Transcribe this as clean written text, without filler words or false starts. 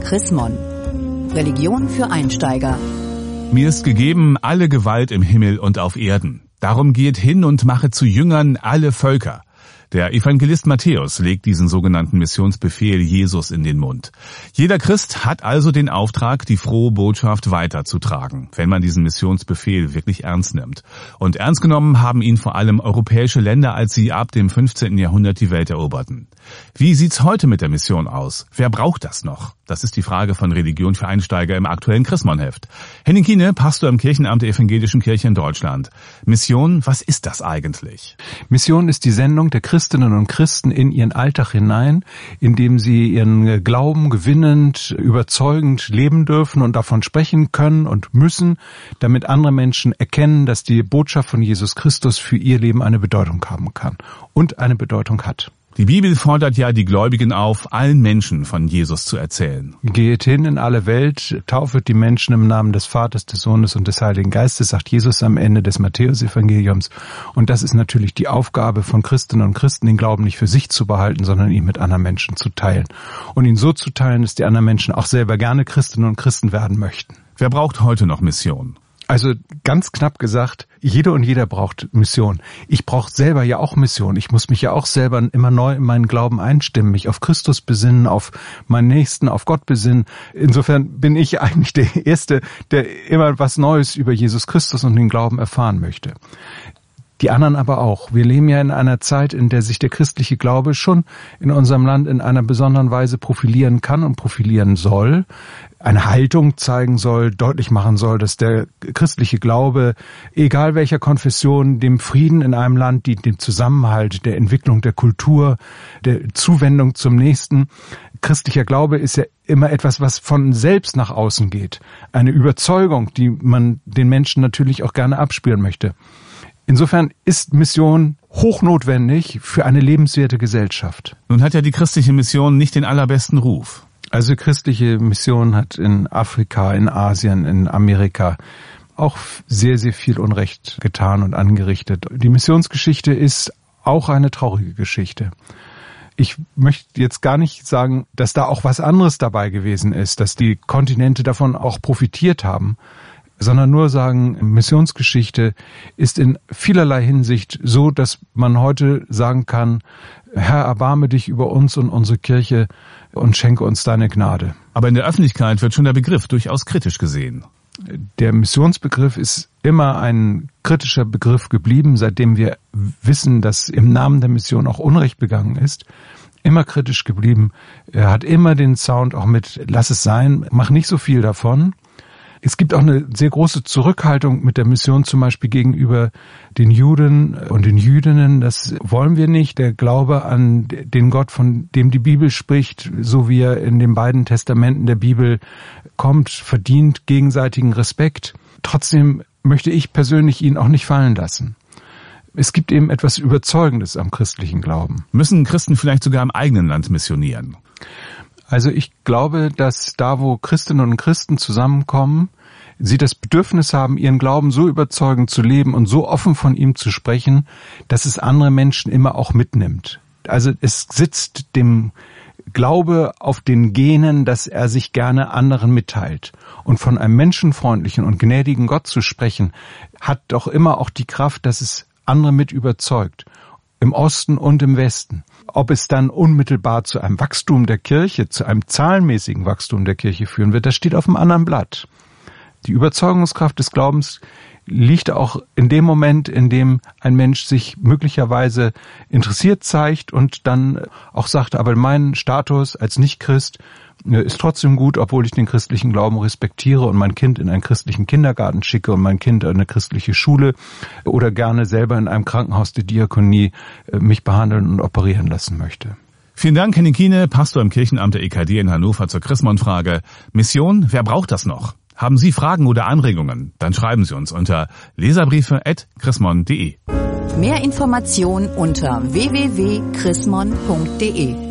Chris Mon. Religion für Einsteiger. Mir ist gegeben alle Gewalt im Himmel und auf Erden. Darum geht hin und mache zu Jüngern alle Völker. Der Evangelist Matthäus legt diesen sogenannten Missionsbefehl Jesus in den Mund. Jeder Christ hat also den Auftrag, die frohe Botschaft weiterzutragen, wenn man diesen Missionsbefehl wirklich ernst nimmt. Und ernst genommen haben ihn vor allem europäische Länder, als sie ab dem 15. Jahrhundert die Welt eroberten. Wie sieht's heute mit der Mission aus? Wer braucht das noch? Das ist die Frage von Religion für Einsteiger im aktuellen Chrismon-Heft. Henning Kiene, Pastor im Kirchenamt der Evangelischen Kirche in Deutschland. Mission, was ist das eigentlich? Mission ist die Sendung der Christinnen und Christen in ihren Alltag hinein, indem sie ihren Glauben gewinnend, überzeugend leben dürfen und davon sprechen können und müssen, damit andere Menschen erkennen, dass die Botschaft von Jesus Christus für ihr Leben eine Bedeutung haben kann und eine Bedeutung hat. Die Bibel fordert ja die Gläubigen auf, allen Menschen von Jesus zu erzählen. Geht hin in alle Welt, taufet die Menschen im Namen des Vaters, des Sohnes und des Heiligen Geistes, sagt Jesus am Ende des Matthäus-Evangeliums. Und das ist natürlich die Aufgabe von Christinnen und Christen, den Glauben nicht für sich zu behalten, sondern ihn mit anderen Menschen zu teilen. Und ihn so zu teilen, dass die anderen Menschen auch selber gerne Christinnen und Christen werden möchten. Wer braucht heute noch Mission? Also ganz knapp gesagt, jede und jeder braucht Mission. Ich brauche selber ja auch Mission. Ich muss mich ja auch selber immer neu in meinen Glauben einstimmen, mich auf Christus besinnen, auf meinen Nächsten, auf Gott besinnen. Insofern bin ich eigentlich der Erste, der immer was Neues über Jesus Christus und den Glauben erfahren möchte. Die anderen aber auch. Wir leben ja in einer Zeit, in der sich der christliche Glaube schon in unserem Land in einer besonderen Weise profilieren kann und profilieren soll, eine Haltung zeigen soll, deutlich machen soll, dass der christliche Glaube, egal welcher Konfession, dem Frieden in einem Land dient, dem Zusammenhalt, der Entwicklung der Kultur, der Zuwendung zum Nächsten. Christlicher Glaube ist ja immer etwas, was von selbst nach außen geht. Eine Überzeugung, die man den Menschen natürlich auch gerne abspüren möchte. Insofern ist Mission hochnotwendig für eine lebenswerte Gesellschaft. Nun hat ja die christliche Mission nicht den allerbesten Ruf. Also christliche Mission hat in Afrika, in Asien, in Amerika auch sehr, sehr viel Unrecht getan und angerichtet. Die Missionsgeschichte ist auch eine traurige Geschichte. Ich möchte jetzt gar nicht sagen, dass da auch was anderes dabei gewesen ist, dass die Kontinente davon auch profitiert haben, sondern nur sagen, Missionsgeschichte ist in vielerlei Hinsicht so, dass man heute sagen kann, Herr, erbarme dich über uns und unsere Kirche und schenke uns deine Gnade. Aber in der Öffentlichkeit wird schon der Begriff durchaus kritisch gesehen. Der Missionsbegriff ist immer ein kritischer Begriff geblieben, seitdem wir wissen, dass im Namen der Mission auch Unrecht begangen ist. Immer kritisch geblieben. Er hat immer den Sound auch mit, lass es sein, mach nicht so viel davon. Es gibt auch eine sehr große Zurückhaltung mit der Mission zum Beispiel gegenüber den Juden und den Jüdinnen. Das wollen wir nicht. Der Glaube an den Gott, von dem die Bibel spricht, so wie er in den beiden Testamenten der Bibel kommt, verdient gegenseitigen Respekt. Trotzdem möchte ich persönlich ihn auch nicht fallen lassen. Es gibt eben etwas Überzeugendes am christlichen Glauben. Müssen Christen vielleicht sogar im eigenen Land missionieren? Also ich glaube, dass da, wo Christinnen und Christen zusammenkommen, sie das Bedürfnis haben, ihren Glauben so überzeugend zu leben und so offen von ihm zu sprechen, dass es andere Menschen immer auch mitnimmt. Also es sitzt dem Glaube auf den Genen, dass er sich gerne anderen mitteilt. Und von einem menschenfreundlichen und gnädigen Gott zu sprechen, hat doch immer auch die Kraft, dass es andere mit überzeugt. Im Osten und im Westen. Ob es dann unmittelbar zu einem Wachstum der Kirche, zu einem zahlenmäßigen Wachstum der Kirche führen wird, das steht auf einem anderen Blatt. Die Überzeugungskraft des Glaubens liegt auch in dem Moment, in dem ein Mensch sich möglicherweise interessiert zeigt und dann auch sagt, aber mein Status als Nicht-Christ ist trotzdem gut, obwohl ich den christlichen Glauben respektiere und mein Kind in einen christlichen Kindergarten schicke und mein Kind in eine christliche Schule oder gerne selber in einem Krankenhaus der Diakonie mich behandeln und operieren lassen möchte. Vielen Dank, Henning Kiene, Pastor im Kirchenamt der EKD in Hannover zur Chrismon-Frage. Mission, wer braucht das noch? Haben Sie Fragen oder Anregungen? Dann schreiben Sie uns unter leserbriefe@chrismon.de. Mehr Informationen unter www.chrismon.de.